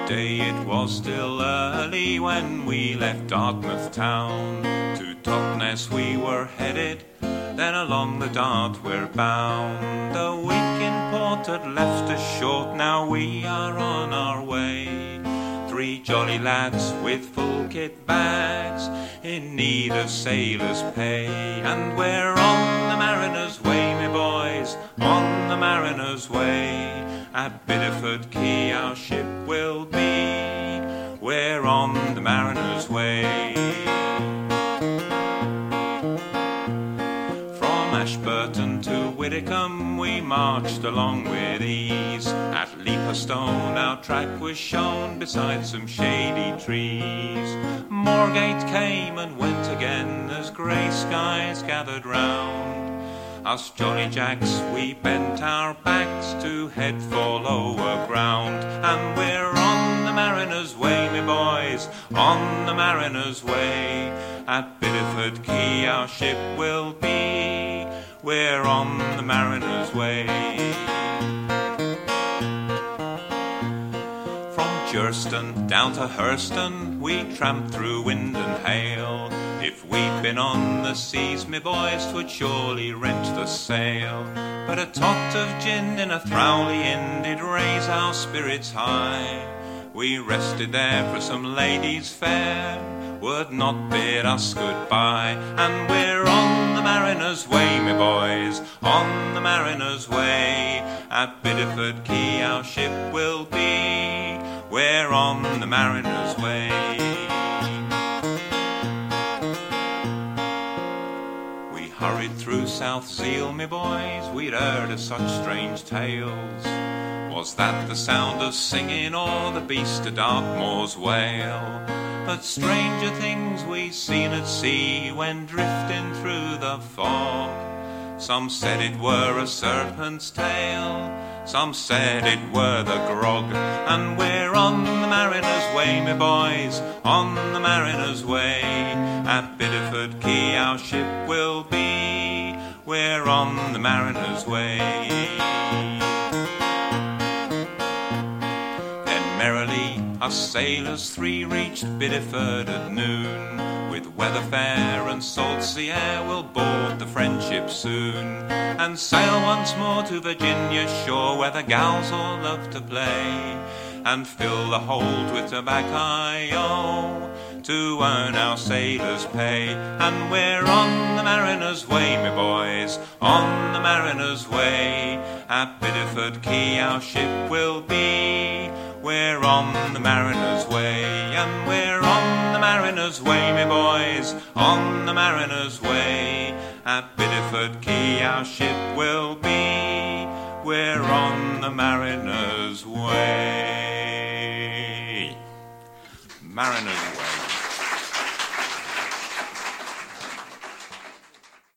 day it was still early when we left Dartmouth town. To Totnes we were headed, then along the Dart we're bound. The week in port had left us short, now we are on our way. Three jolly lads with full kit bags, in need of sailors' pay. And we're on the Mariner's Way, me boys, on the Mariner's Way. At Bideford Quay our ship will be, we're on the Mariner's Way. From Ashburton to Widdicombe we marched along with ease. At Leaperstone our track was shown beside some shady trees. Moorgate came and went again as grey skies gathered round. Us jolly jacks, we bent our backs to head for lower ground. And we're on the Mariner's Way, me boys, on the Mariner's Way. At Bideford Quay our ship will be, we're on the Mariner's Way. From Jurston down to Hurston we tramped through wind and hail. If we'd been on the seas, me boys, 'twould surely wrench the sail. But a tot of gin in a Throwley inn did raise our spirits high. We rested there for some ladies fair, would not bid us goodbye. And we're on the Mariner's Way, me boys, on the Mariner's Way. At Bideford Quay our ship will be, we're on the Mariner's Way. Hurried through South Seal, me boys, we'd heard of such strange tales. Was that the sound of singing or the beast of Dartmoor's wail? But stranger things we seen at sea when drifting through the fog. Some said it were a serpent's tail, some said it were the grog. And we're on the Mariner's Way, me boys, on the Mariner's Way. At Bideford Quay our ship will be, we're on the Mariner's Way. Then merrily us sailors three reached Bideford at noon. With weather fair and salt sea air we'll board the Friendship soon, and sail once more to Virginia's shore, where the gals all love to play, and fill the hold with tobacco to earn our sailors' pay. And we're on the Mariner's Way, me boys, on the Mariner's Way. At Bideford Quay our ship will be, we're on the Mariner's Way. And we're on the Mariner's Way, me boys, on the Mariner's Way. At Bideford Quay our ship will be, we're on the Mariner's Way. Mariner's Way.